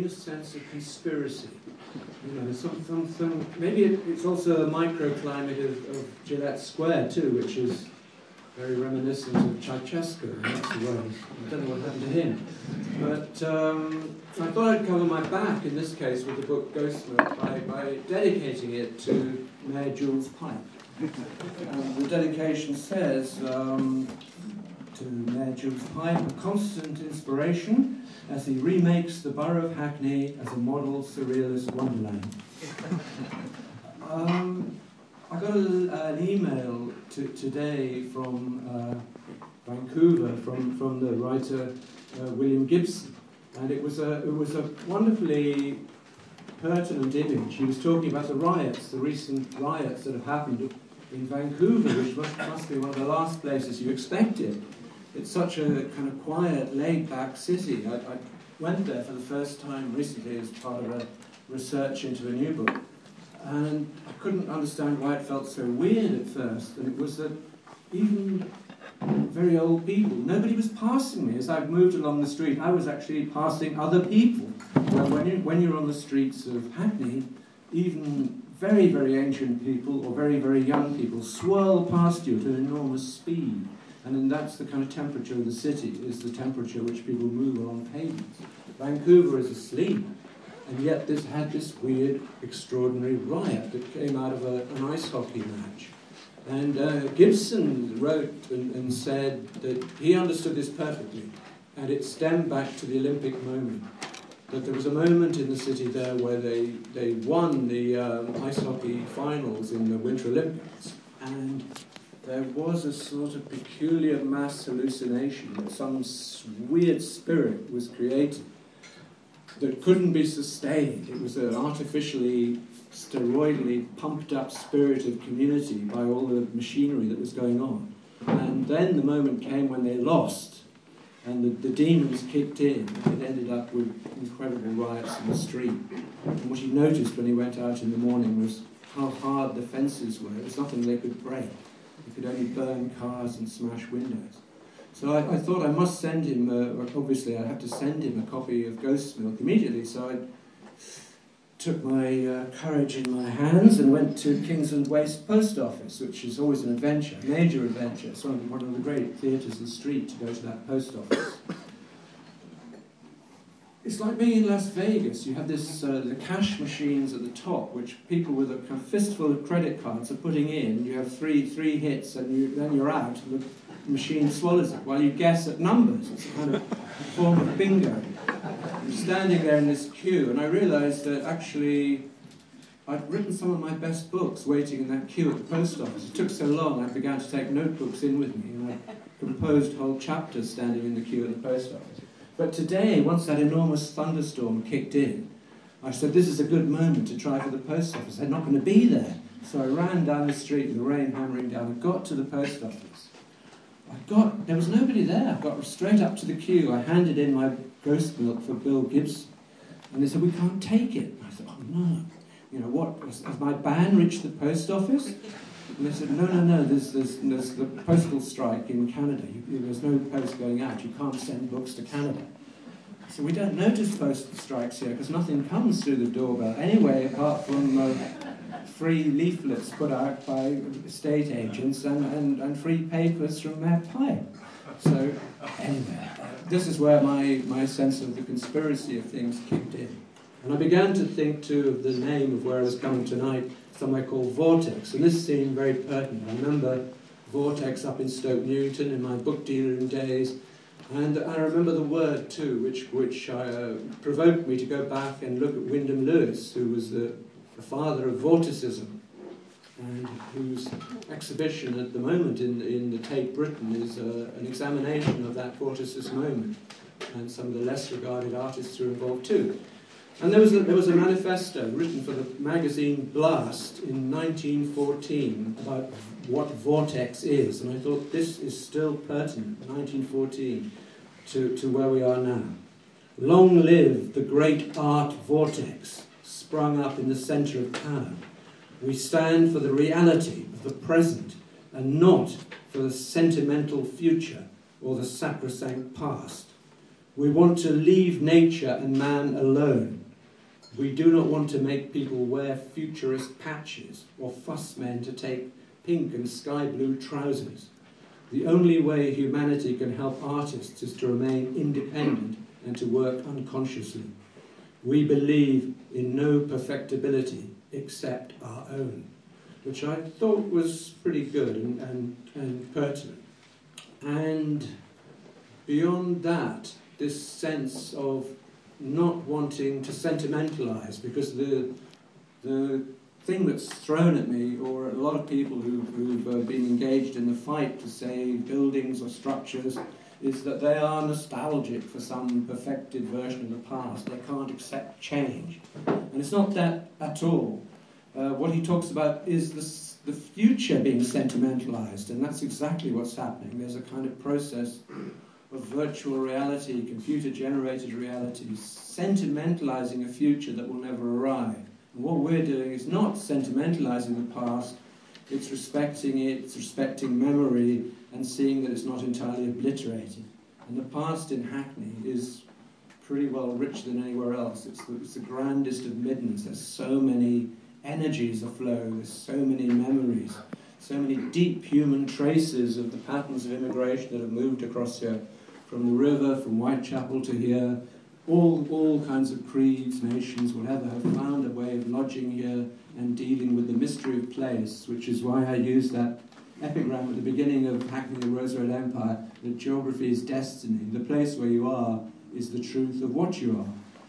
tremendous sense of conspiracy. You know, some maybe it's also a microclimate of Gillette Square too, which is very reminiscent of Ceausescu in lots of ways. I don't know what happened to him. But I thought I'd cover my back in this case with the book Ghostsmoke by dedicating it to Mayor Jules Pipe. The dedication says, to Mayor Jules Pipe, a constant inspiration as he remakes the borough of Hackney as a model surrealist wonderland. I got an email today from Vancouver from the writer William Gibson, and it was a wonderfully pertinent image. He was talking about the riots, the recent riots that have happened in Vancouver, which must be one of the last places you expected. It's such a kind of quiet, laid-back city. I went there for the first time recently as part of a research into a new book, and I couldn't understand why it felt so weird at first. And it was that even very old people, nobody was passing me. As I moved along the street, I was actually passing other people. When you're on the streets of Hackney, even very, very ancient people or very, very young people swirl past you at an enormous speed. And then that's the kind of temperature of the city, is the temperature which people move along pavements. Vancouver is asleep, and yet this had this weird, extraordinary riot that came out of an ice hockey match. And Gibson wrote and said that he understood this perfectly, and it stemmed back to the Olympic moment. That there was a moment in the city there where they won the ice hockey finals in the Winter Olympics, and there was a sort of peculiar mass hallucination that some weird spirit was created that couldn't be sustained. It was an artificially, steroidally pumped up spirit of community by all the machinery that was going on. And then the moment came when they lost, and the demons kicked in, and it ended up with incredible riots in the street. And what he noticed when he went out in the morning was how hard the fences were. There was nothing they could break. They could only burn cars and smash windows. So I thought I must send him, obviously I had to send him a copy of Ghostsmoke immediately, so I took my courage in my hands and went to Kingsland Waste Post Office, which is always an adventure, a major adventure. It's one of the great theatres of the street to go to that post office. It's like being in Las Vegas. You have this the cash machines at the top, which people with a kind of fistful of credit cards are putting in. You have three hits, and then you're out, and the machine swallows it while you guess at numbers. It's a kind of form of bingo. I'm standing there in this queue, and I realised that actually I'd written some of my best books waiting in that queue at the post office. It took so long, I began to take notebooks in with me, and I composed whole chapters standing in the queue at the post office. But today, once that enormous thunderstorm kicked in, I said, this is a good moment to try for the post office. They're not going to be there. So I ran down the street with the rain hammering down and got to the post office. There was nobody there. I got straight up to the queue. I handed in my Ghostsmoke for Bill Gibson. And they said, we can't take it. And I said, oh no. You know, what, has my ban reached the post office? And they said, no, there's the postal strike in Canada. There's no post going out. You can't send books to Canada. So we don't notice postal strikes here because nothing comes through the doorbell anyway, apart from free leaflets put out by estate agents and free papers from Mayor Pipe. So anyway, this is where my sense of the conspiracy of things kicked in. And I began to think too of the name of where I was coming tonight, somewhere called Vortex, and this seemed very pertinent. I remember Vortex up in Stoke Newington in my book dealing days, and I remember the word too, which provoked me to go back and look at Wyndham Lewis, who was the father of Vorticism, and whose exhibition at the moment in the Tate Britain is an examination of that Vorticist moment, and some of the less regarded artists who are involved too. And there was a manifesto written for the magazine Blast in 1914 about what Vortex is, and I thought this is still pertinent, 1914, to where we are now. Long live the great art vortex, sprung up in the centre of town. We stand for the reality of the present and not for the sentimental future or the sacrosanct past. We want to leave nature and man alone We do not want to make people wear futurist patches or fuss men to take pink and sky blue trousers. The only way humanity can help artists is to remain independent and to work unconsciously. We believe in no perfectibility except our own, which I thought was pretty good and pertinent. And beyond that, this sense of not wanting to sentimentalize, because the thing that's thrown at me, or a lot of people who've been engaged in the fight to save buildings or structures, is that they are nostalgic for some perfected version of the past. They can't accept change. And it's not that at all. What he talks about is the future being sentimentalized, and that's exactly what's happening. There's a kind of process of virtual reality, computer-generated reality, sentimentalizing a future that will never arrive. And what we're doing is not sentimentalizing the past, it's respecting it, it's respecting memory, and seeing that it's not entirely obliterated. And the past in Hackney is pretty well richer than anywhere else. It's the grandest of middens. There's so many energies aflow, there's so many memories, so many deep human traces of the patterns of immigration that have moved across here, from the river, from Whitechapel to here. All kinds of creeds, nations, whatever, have found a way of lodging here and dealing with the mystery of place, which is why I used that epigram at the beginning of Hackney, the Roosevelt Empire, that geography is destiny. The place where you are is the truth of what you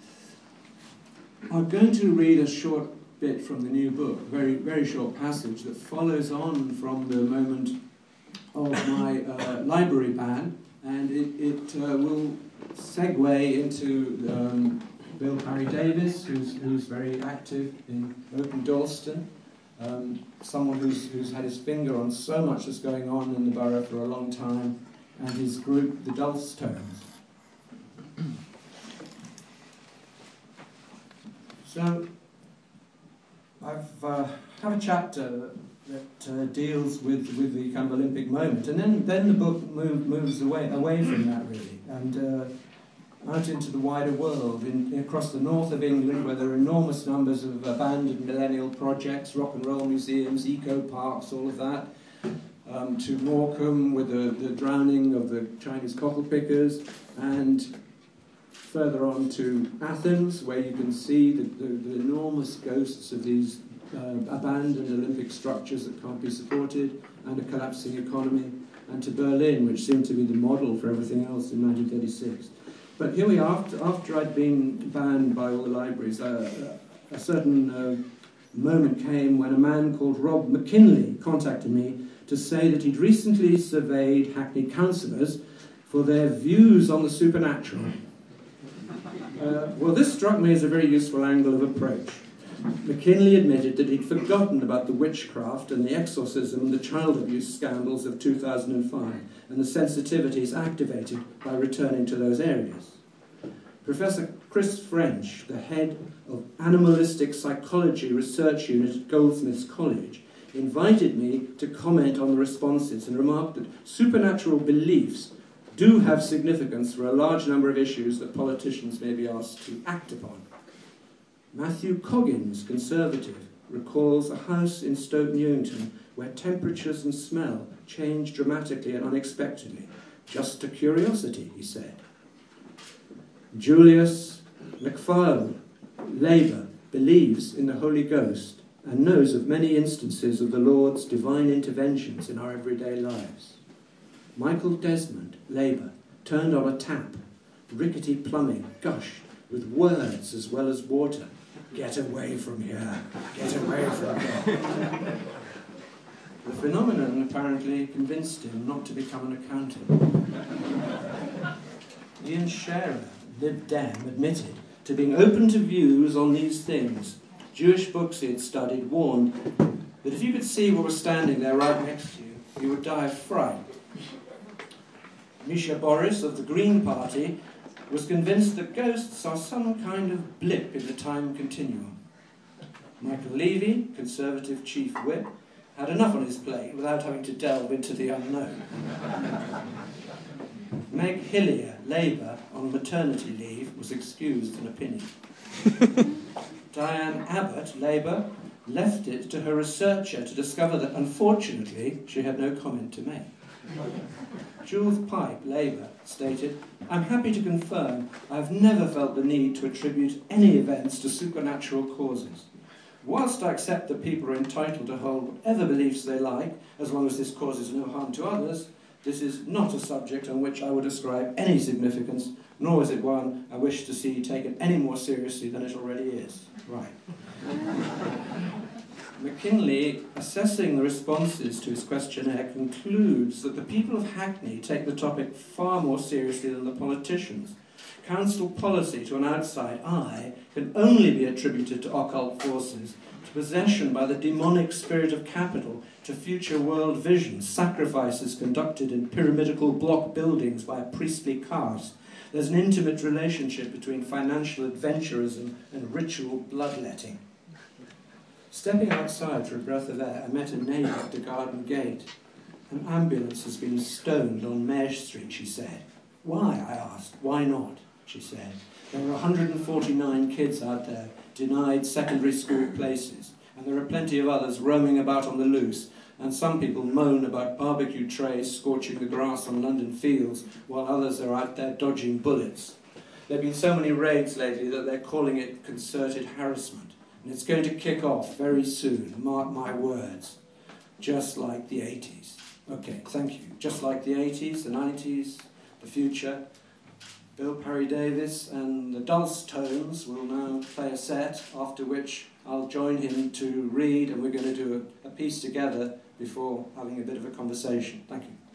are. I'm going to read a short bit from the new book, a very, very short passage that follows on from the moment of my library ban, and it will segue into Bill Parry Davis, who's very active in Open Dalston, someone who's had his finger on so much that's going on in the borough for a long time, and his group, the Dulstones. So, I have a chapter that deals with the kind of Olympic moment, and then the book moves away from that, really, and out into the wider world, across the north of England, where there are enormous numbers of abandoned millennial projects, rock and roll museums, eco parks, all of that, to Morecambe with the drowning of the Chinese cockle pickers, and further on to Athens, where you can see the enormous ghosts of these abandoned Olympic structures that can't be supported, and a collapsing economy, and to Berlin, which seemed to be the model for everything else in 1936. But here we are, after I'd been banned by all the libraries, a certain moment came when a man called Rob McKinley contacted me to say that he'd recently surveyed Hackney councillors for their views on the supernatural. Well, this struck me as a very useful angle of approach. McKinley admitted that he'd forgotten about the witchcraft and the exorcism and the child abuse scandals of 2005 and the sensitivities activated by returning to those areas. Professor Chris French, the head of Animalistic Psychology Research Unit at Goldsmiths College, invited me to comment on the responses and remarked that supernatural beliefs do have significance for a large number of issues that politicians may be asked to act upon. Matthew Coggins, Conservative, recalls a house in Stoke Newington where temperatures and smell changed dramatically and unexpectedly. Just a curiosity, he said. Julius McFarlane, Labour, believes in the Holy Ghost and knows of many instances of the Lord's divine interventions in our everyday lives. Michael Desmond, Labour, turned on a tap. Rickety plumbing gushed with words as well as water. Get away from here. Get away from here. The phenomenon apparently convinced him not to become an accountant. Ian Scherer, Lib Dem, admitted to being open to views on these things. Jewish books he had studied warned that if you could see what was standing there right next to you, you would die of fright. Misha Boris of the Green Party was convinced that ghosts are some kind of blip in the time continuum. Michael Levy, Conservative Chief Whip, had enough on his plate without having to delve into the unknown. Meg Hillier, Labour, on maternity leave, was excused an opinion. Diane Abbott, Labour, left it to her researcher to discover that, unfortunately, she had no comment to make. Jules Pipe, Labour, stated, "I'm happy to confirm I have never felt the need to attribute any events to supernatural causes. Whilst I accept that people are entitled to hold whatever beliefs they like, as long as this causes no harm to others, this is not a subject on which I would ascribe any significance, nor is it one I wish to see taken any more seriously than it already is." Right. McKinley, assessing the responses to his questionnaire, concludes that the people of Hackney take the topic far more seriously than the politicians. Council policy to an outside eye can only be attributed to occult forces, to possession by the demonic spirit of capital, to future world visions, sacrifices conducted in pyramidical block buildings by a priestly caste. There's an intimate relationship between financial adventurism and ritual bloodletting. Stepping outside for a breath of air, I met a neighbour at the garden gate. "An ambulance has been stoned on Mesh Street," she said. "Why?" I asked. "Why not?" she said. "There are 149 kids out there denied secondary school places, and there are plenty of others roaming about on the loose, and some people moan about barbecue trays scorching the grass on London fields, while others are out there dodging bullets. There have been so many raids lately that they're calling it concerted harassment. And it's going to kick off very soon, mark my words. Just like the 80s. Okay, thank you. Just like the 80s, the 90s, the future. Bill Parry Davis and the Dulce Tones will now play a set, after which I'll join him to read, and we're going to do a piece together before having a bit of a conversation. Thank you.